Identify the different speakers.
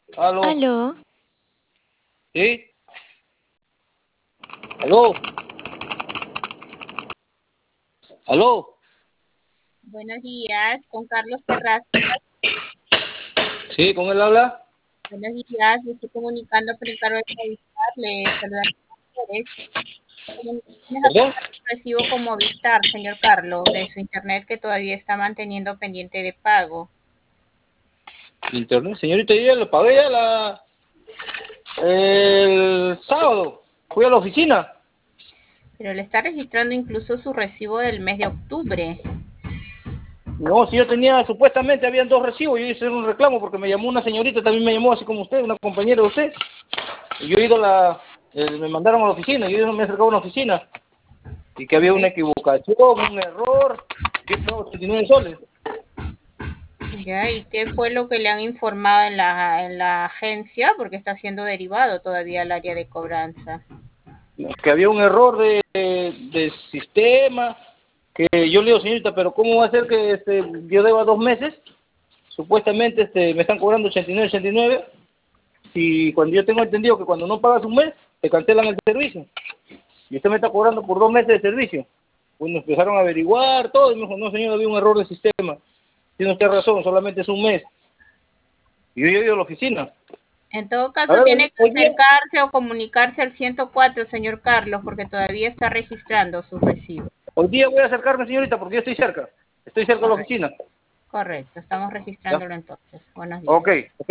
Speaker 1: Aló,
Speaker 2: Aló,
Speaker 1: ¿sí? Aló, aló.
Speaker 3: Buenos días, con Carlos Terrazas.
Speaker 1: Sí, ¿con él habla?
Speaker 3: Buenos días, me estoy comunicando por encargo de Movistar. Le saludan ustedes. Comunicaciones
Speaker 1: ¿Perdón?
Speaker 3: acerca del recibo con Movistar, señor Carlos, de su internet que todavía está manteniendo pendiente de pago.
Speaker 1: Internet, señorita, yo ya lo pagué ya el sábado. Fui a la oficina.
Speaker 3: Pero le está registrando incluso su recibo del mes de octubre.
Speaker 1: No, si yo tenía, supuestamente habían dos recibos, yo hice un reclamo porque me llamó una señorita, también me llamó así como usted, una compañera de usted. Y yo he ido me mandaron a la oficina, yo no me he acercado a una oficina. Y que había una
Speaker 3: Ya,
Speaker 1: equivocación, un error, que son 89 soles.
Speaker 3: ya, ¿y qué fue lo que le han informado en la agencia? Porque está siendo derivado todavía al área de cobranza.
Speaker 1: Que había un error de sistema, que yo le digo, señorita, pero ¿cómo va a ser que yo deba 2 meses? Supuestamente me están cobrando 89, si cuando yo tengo entendido que cuando no pagas un mes, te cancelan el servicio. Y usted me está cobrando por 2 meses de servicio. Pues nos empezaron a averiguar todo, y me dijo, no señor, había un error de sistema. Tiene usted razón, solamente es un mes. Y yo he ido a la oficina.
Speaker 3: En todo
Speaker 1: A
Speaker 3: caso,
Speaker 1: ver,
Speaker 3: tiene que
Speaker 1: hoy día,
Speaker 3: acercarse o comunicarse al 104, señor Carlos, porque todavía está registrando sus recibos.
Speaker 1: hoy día voy a acercarme, señorita, porque yo estoy cerca. Estoy cerca de la
Speaker 3: Correcto,
Speaker 1: oficina.
Speaker 3: correcto. Estamos
Speaker 1: ¿Ya?
Speaker 3: registrándolo entonces. Buenos
Speaker 1: Ok,
Speaker 3: días.
Speaker 1: ok.